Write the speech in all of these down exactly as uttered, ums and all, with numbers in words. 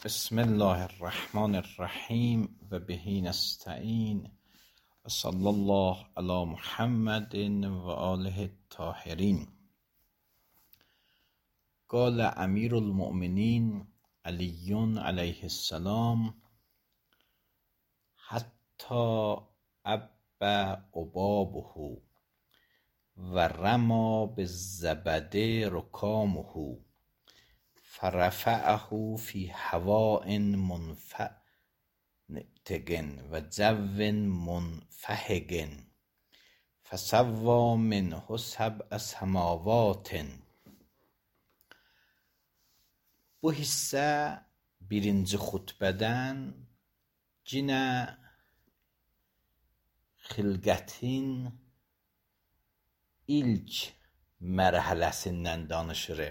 بسم الله الرحمن الرحیم و به نستعین و صلی الله علی محمد و آله الطاهرین. قال امیر المؤمنین علی علیه السلام حتی ابى عبابه و رما بالزبد رکامه فرفعه فی هواء منفتگ و جو منفحگ فسوی منه سبع سماوات. Bu hissə birinci xutbədən cinə xilqətin ilk mərhələsindən danışır.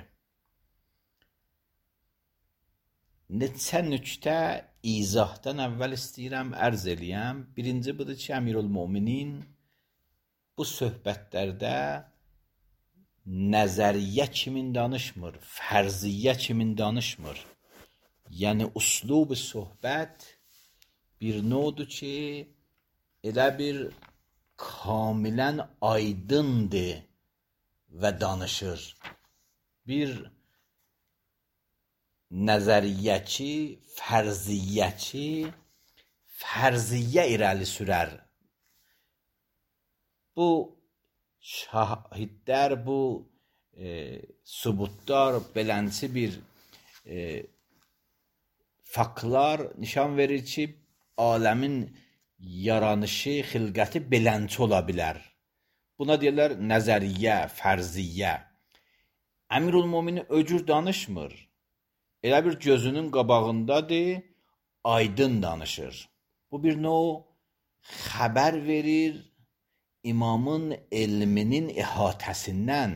Neçə nüktə izahdan əvvəl istəyirəm ərz eləyəm. Birinci budur ki, Əmirülmöminin bu söhbətlərdə nəzəriyyə kimin danışmır, fərziyyə kimin danışmır. Yəni, uslub söhbət bir növdür ki, elə bir kamilən aydındır və danışır. Bir nəzəriyyəçi, fərziyyəçi fərziyyə irəli sürər. Bu şahidlər, bu e, sübutlar, belənçi bir e, faktlar nişan verir ki, aləmin yaranışı, xilqəti belənçi ola bilər. Buna deyirlər nəzəriyyə, fərziyyə. Əmirülmöminin öcür danışmır. Elə bir gözünün qabağındadır, aydın danışır. Bu bir növ xəbər verir imamın elminin ihatəsindən,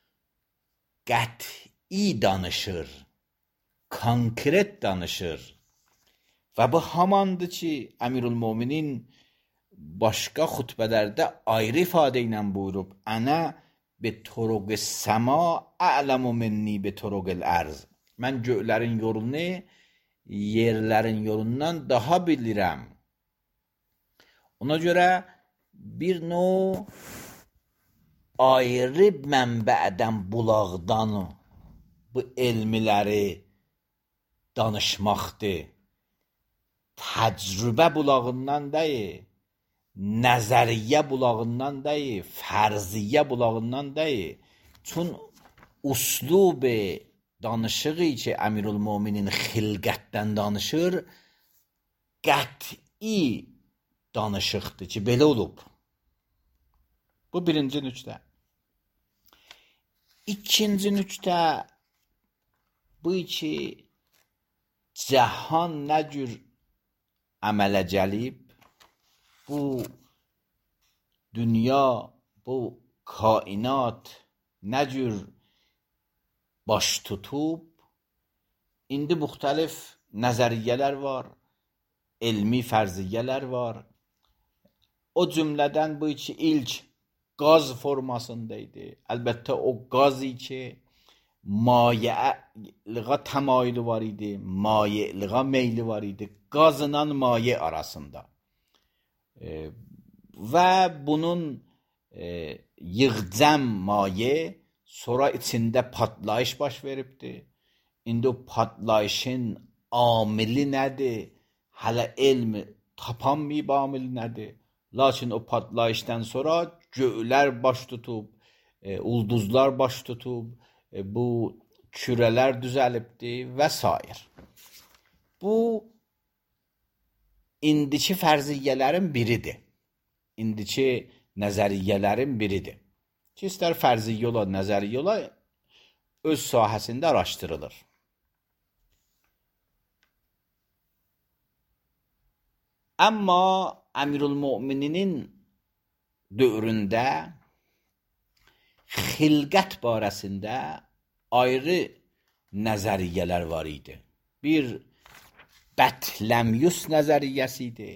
qəti danışır, konkret danışır. Və bu hamandır ki, Əmirülmöminin başqa xutbələrdə ayrı ifadə ilə buyurub, Ənə bi turuq səma a'lamu minni bi turuqil ərz. Mən göylərin yolunu yerlərin yolundan daha bilirəm. Ona görə bir növ ayrı mənbədən, bulaqdan bu elmiləri danışmaqdır. Təcrübə bulağından deyil, nəzəriyyə bulağından deyil, fərziyyə bulağından deyil. Çün uslub danışığı ki, Əmirülmöminin xilqətdən danışır, qəti danışıqdır ki, belə olub. Bu birinci nüktə. İkinci nüktə bu ki, cəhan nə cür əmələ gəlib, bu dünya, bu kainat nə cür baş tutub, indi müxtəlif nəzəriyyələr var, elmi fərziyyələr var. O cümlədən bu ki, ilk qaz formasındaydı. Əlbəttə o qazı ki, maye'lığa təmayülü var idi, maye'lığa meyli var idi. Qazla maye arasında. E, və bunun e, yığcam maye sonra içində patlayış baş veribdir. İndi o patlayışın amili nədir? Hələ elm tapanmayıb amili nədir? Lakin o patlayışdan sonra göylər baş tutub, e, ulduzlar baş tutub, e, bu kürələr düzəlibdir və s. Bu, indiki fərziyyələrin biridir. İndiki nəzəriyyələrin biridir. Ki, istər fərziyyə ola, nəzəriyyə ola, öz sahəsində araşdırılır. Amma Əmirülmöminin dövründə xilqət barəsində ayrı nəzəriyyələr var idi. Bir Bətləmyus nəzəriyyəsi idi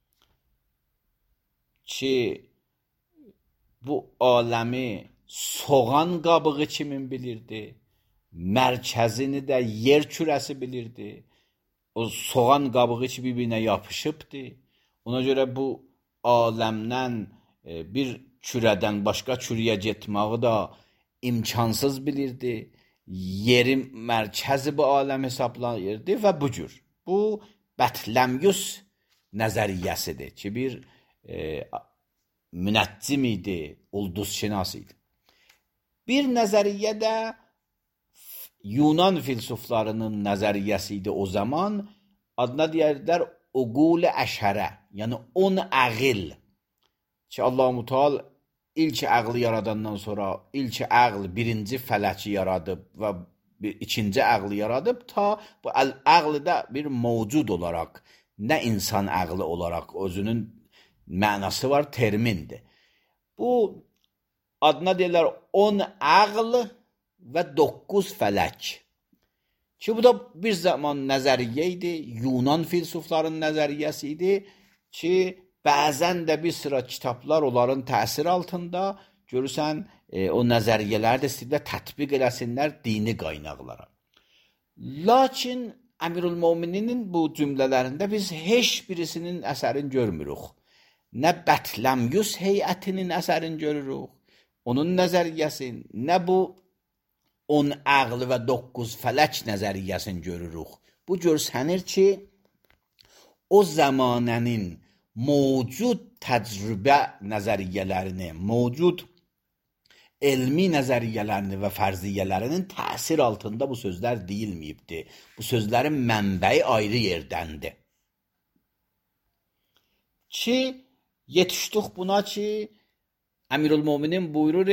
ki, bu aləmi soğan qabığı kimin bilirdi? Mərkəzini də yer kürəsi bilirdi. o soğan qabığı ki bir-birinə yapışıbdı. Ona görə bu aləmdən e, bir kürədən başqa kürəyə getməyi da imkansız bilirdi. Yeri mərkəzi bu aləm hesablayırdı və bu cür. Bu Bətləmyus nəzəriyyəsidir ki, bir e, münəccim idi, ulduzşünas idi. Bir nəzəriyyə də Yunan filsuflarının nəzəriyyəsi idi o zaman. Adına deyərlər uqul-i əşərə, yəni on əql. Ki Allah-u Teala ilk əqli yaradandan sonra ilk əql birinci fələki yaradıb və bir ikinci əqli yaradıb ta bu əqli də bir mövcud olaraq, nə insan əqli olaraq özünün mənası var, termindir. Bu adına deyirlər on əql və doqquz fələk. Ki bu da bir zaman nəzəriyyə idi, Yunan filsufların nəzəriyyəsi idi ki, bəzən də bir sıra kitablar onların təsir altında görürsən, e, o nəzəriyyələri də istəyirlər tətbiq eləsinlər dini qaynaqlara. Lakin Əmirülmömininin bu cümlələrində biz heç birisinin əsərini görmürük. Nə Bətləmyus heyətinin əsərini görürük, onun nəzəriyyəsini, nə bu on əql və doqquz fələk nəzəriyyəsini görürük. Bu görsənir ki, o zamanənin mövcud təcrübə nəzəriyyələrini, mövcud elmi nəzəriyyələrini və fərziyyələrinin təsir altında bu sözlər deyilməyibdir. Bu sözlərin mənbəyi ayrı yerdəndir. Ki, yetişdik buna ki, Əmirülmöminin buyurur,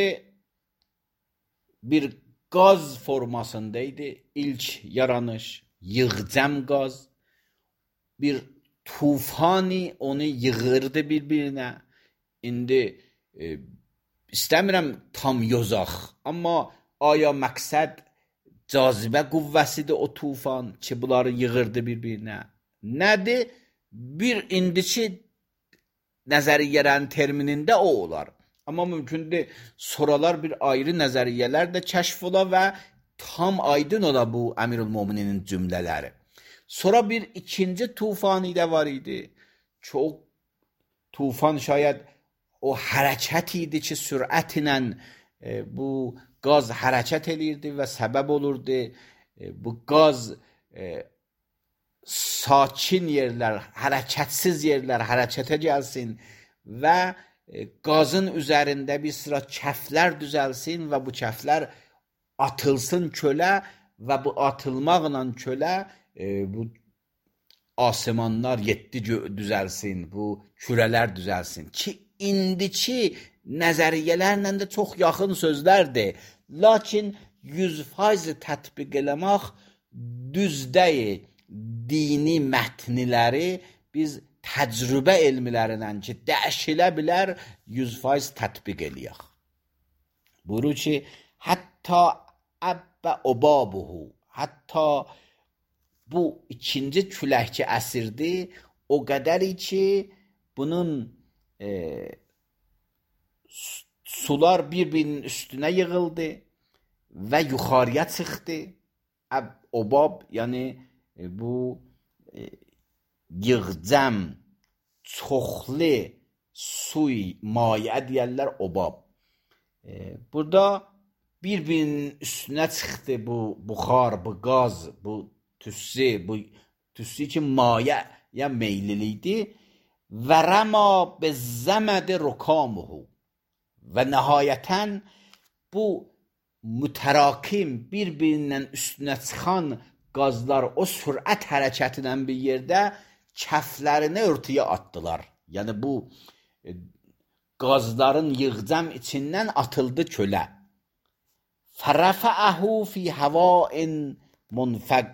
bir qaz formasındaydı ilk yaranış, yığcam qaz, bir tufani onu yığırdı bir-birinə. İndi e, istəmirəm tam yozaq, amma aya məqsəd cazibə qüvvəsidir o tufan ki, bunları yığırdı bir-birinə. Nədir? Bir indiki nəzəriyyələrin terminində o olar. Amma mümkündür soralar bir ayrı nəzəriyyələr də kəşf ola və tam aydın ola bu Əmirülmömininin cümlələri. Sonra bir ikinci tufani də var idi. Çox tufan şayad o hərəkət idi ki, sürətlə e, bu qaz hərəkət eləyirdi və səbəb olurdu. E, bu qaz e, sakin yerlər, hərəkətsiz yerlər hərəkətə gəlsin və qazın üzərində bir sıra kəflər düzəlsin və bu kəflər atılsın kölə və bu atılmaqla kölə e, bu asimanlar yeddi düzəlsin, bu kürələr düzəlsin ki, indiki nəzəriyyələrlə də çox yaxın sözlərdir. Lakin yüz faiz tətbiq eləmək düz deyil. Dini mətniləri biz təcrübə elmilərindən ki, dəyişilə bilər, yüz faiz tətbiq eləyək. Buyurur ki, hətta əbbə obabuhu, hətta bu ikinci küləkçi əsirdir, o qədəri ki, bunun e, sular bir-birinin üstünə yığıldı və yuxarıya çıxdı. Əb, obab, yəni e, bu e, yığcam, çoxlu suy, mayə deyərlər obab. E, burada bir-birinin üstünə çıxdı bu buxar, bu qaz, bu tüssü, bu tüssü ki mayəyə meyliliydi. Və rəma bezzəmədi rukamuhu. Və nəhayətən bu mütərakim bir-birinin üstünə çıxan qazlar o sürət hərəkətindən bir yerdə kəflərini örtüyə atdılar. Yəni bu e, qazların yığcam içindən atıldı kölə. Fərəfəəhu fi həvain munfəq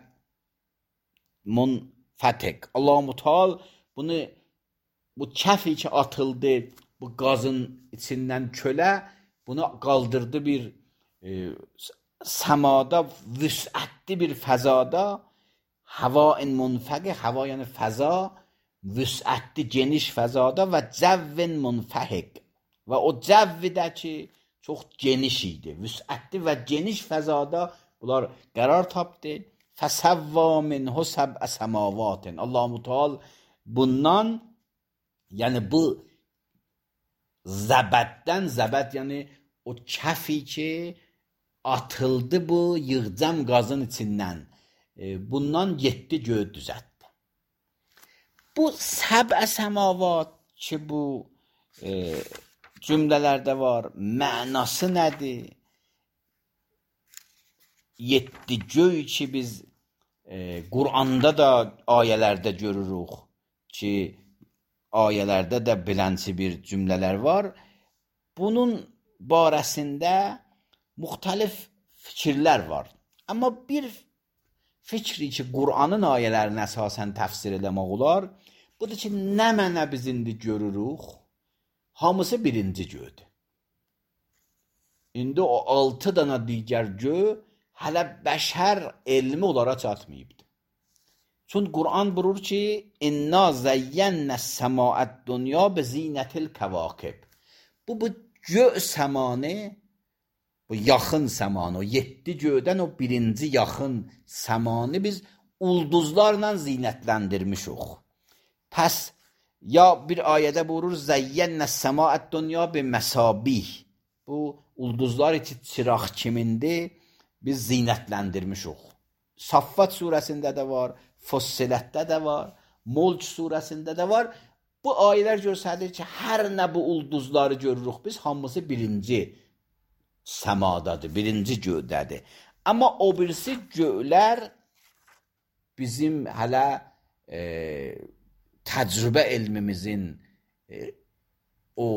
munfətik. Allah-u Teala bunu bu kəfi ki atıldı bu qazın içindən kölə bunu qaldırdı bir e, səmada vüsətli bir fəzada. Həvain munfəqi, həva yəni fəza, vüsətli geniş fəzada və cəvvin munfəhiq. Və o cəvvi də ki çox geniş idi. Vüsətli və geniş fəzada bunlar qərar tapdı. فَسَوَّى مِنْهُ سَبْعَ سَمَاوَاتٍ. Allah-u Teala bundan, yəni bu zəbəddən, zəbəd yəni o kəfi ki atıldı bu yığcam qazın içindən, e, bundan yeddi göy düzəltdi. Bu səbə səmavat ki bu e, cümlələrdə var, mənası nədir? Yeddi göy ki biz e, Qur'anda da ayələrdə görürük ki, ayələrdə də bilənçi bir cümlələr var. Bunun barəsində müxtəlif fikirlər var. Amma bir fikri ki, Qur'anın ayələrini əsasən təfsir eləmək olar, budur ki, nə mənə biz indi görürük, hamısı birinci göydür. İndi o altı dana digər göy hələ bəşər elmi onlara çatmayıbdır. Çünki Qur'an buyurur ki, İnna zəyyənnəs səmaət dünya bi zinətil kəvakib. Bu, bu göy səmanı, bu yaxın səmanı, o yeddi göydən o birinci yaxın səmanı biz ulduzlarla zinətləndirmişik. Pəs, ya bir ayədə buyurur, zəyyənnəs səmaət dünya bi məsabih. Bu, ulduzlar içi çıraq kimindir? Biz zinətləndirmişik. Saffat surəsində də var, Fussilətdə də var, Mulk surəsində də var. Bu ayələr göstərir ki, hər nə bu ulduzları görürük biz, hamısı birinci səmadadır, birinci göydədir. Amma o birisi göylər bizim hələ e, təcrübə elmimizin e, o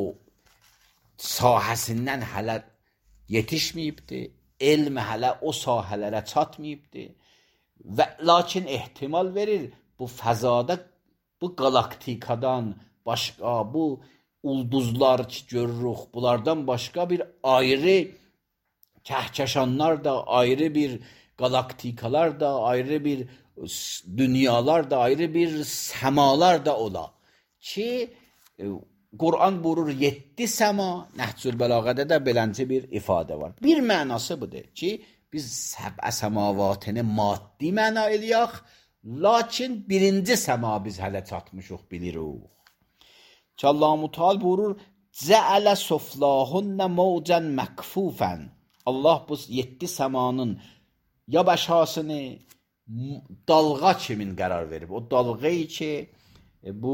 sahəsindən hələ yetişməyibdir. Elm hələ o sahələrə çatmayıbdır və lakin ehtimal verir bu fəzada, bu qalaktikadan başqa, bu ulduzlar ki görürük, bunlardan başqa bir ayrı kəhkəşanlar da, ayrı bir qalaktikalar da, ayrı bir dünyalar da, ayrı bir səmalar da ola ki, Qur'an buyurur yeddi səma, Nəhcül Bəlağədə də belənci bir ifadə var. Bir mənası budur ki, biz səbə səmavatını maddi məna eləyək, lakin birinci səma biz hələ çatmışıq, bilirik. Ki Allah-u Teala buyurur, Cəələ suflahunnə mavcən məkfufən. Allah bu yeddi səmanın ya bəşasını dalğa kimin qərar verib. O dalğayı ki, bu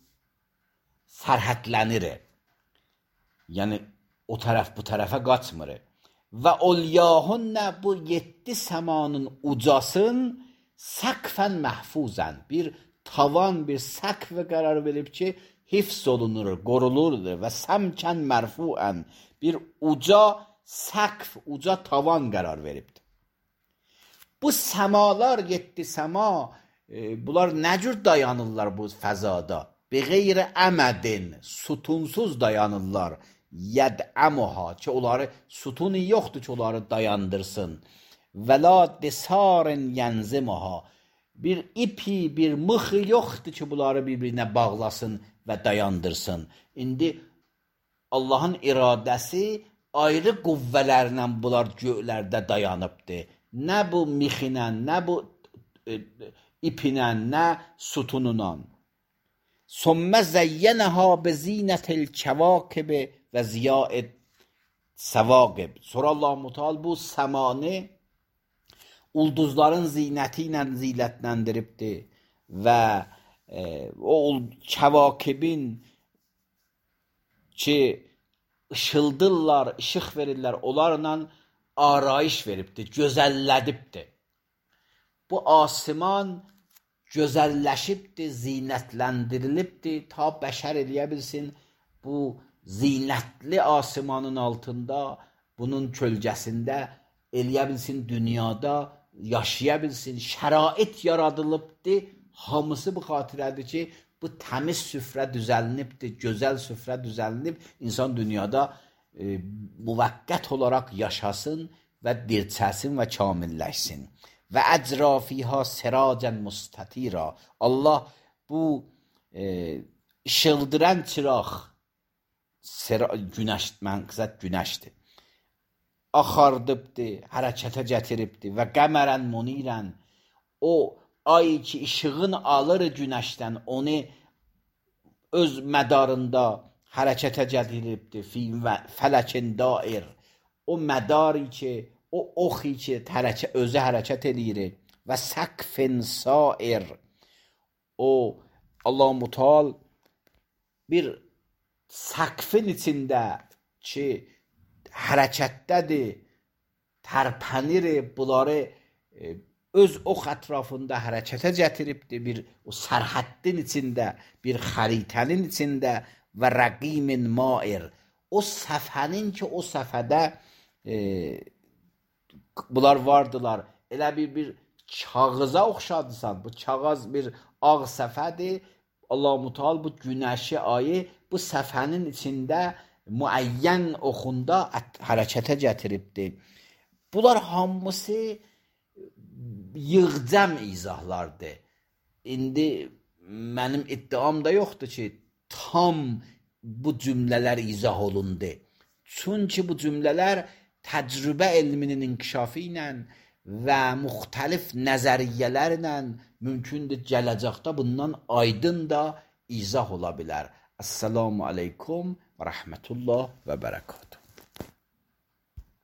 sərhədlənir. Yəni, o tərəf bu tərəfə qaçmır. Və olyahunə bu yeddi səmanın ucasın səqfən məhfuzən. Bir tavan, bir səqf qərar verib ki, hifz olunur, qorulurdur və səmkən mərfuən. Bir uca səqf, uca tavan qərar veribdir. Bu səmalar, yeddi səma, e, bunlar nə cür dayanırlar bu fəzada? Beğeyri əmədin, sütunsuz dayanırlar. Yəd'əmuha, ki onları sütunu yoxdur ki onları dayandırsın. Və la desarin yənzimuha, bir ipi, bir mıxı yoxdur ki bunları bir-birinə bağlasın və dayandırsın. İndi Allahın iradəsi ayrı qüvvələrlə bunlar göylərdə dayanıbdır. Nə bu mixinə, nə bu e, ipinə, nə sütununla. Sümmə zəyyənəhə bezinətil kəvakib və ziyaid səvaqib. Sonra Allah-u Teala bu səmanı ulduzların zinəti ilə zinətləndiribdir və e, o kəvakibin ki ışıldırlar, işıq verirlər, onlarla arayış veribdir, gözəllədibdir. Bu asiman gözəlləşibdir, zinətləndirilibdir, ta bəşər eləyə bilsin, bu zinətli asimanın altında, bunun kölgəsində eləyə bilsin, dünyada yaşaya bilsin, şərait yaradılıbdır, hamısı bu xatirədir ki, bu təmiz süfrə düzəlinibdir, gözəl süfrə düzəlinib, insan dünyada e, müvəqqət olaraq yaşasın və dirçəsin və kamilləşsin. Və əcrafihə siracən mustatira. Allah bu e, işıldıran çıraq, günəş, mənqizət günəşdir, axardıbdır, hərəkətə gətiribdir və qəmərən munirən, o ay ki işığın alır günəşdən, onu öz mədarında hərəkətə gətiribdir. Fi fələkin dair. O mədari ki, o oxi ki, hərəkə, özü hərəkət edir. Və səqfin sair. O Allah Mutal bir səqfin içində ki, hərəkətdədir, tərpənir, bunları öz ox ətrafında hərəkətə gətiribdir. Bir o sərhəddin içində, bir xəritənin içində və rəqimin mair. O səfənin ki, o səfədə e, bunlar vardılar. Elə bir bir kağıza oxşadısan. Bu kağız bir ağ səfədir. Allah Mutal bu günəşi ayı bu səfənin içində müəyyən oxunda hərəkətə gətiribdir. Bunlar hamısı yığcam izahlardır. İndi mənim iddiam da yoxdur ki, tam bu cümlələr izah olundu. Çünki bu cümlələr təcrübə elminin inkişafı ilə və müxtəlif nəzəriyyələrlə mümkündür gələcəkdə bundan aydın da izah ola bilər. Esselamu aleykum və rəhmətullah və bərəkatuhu.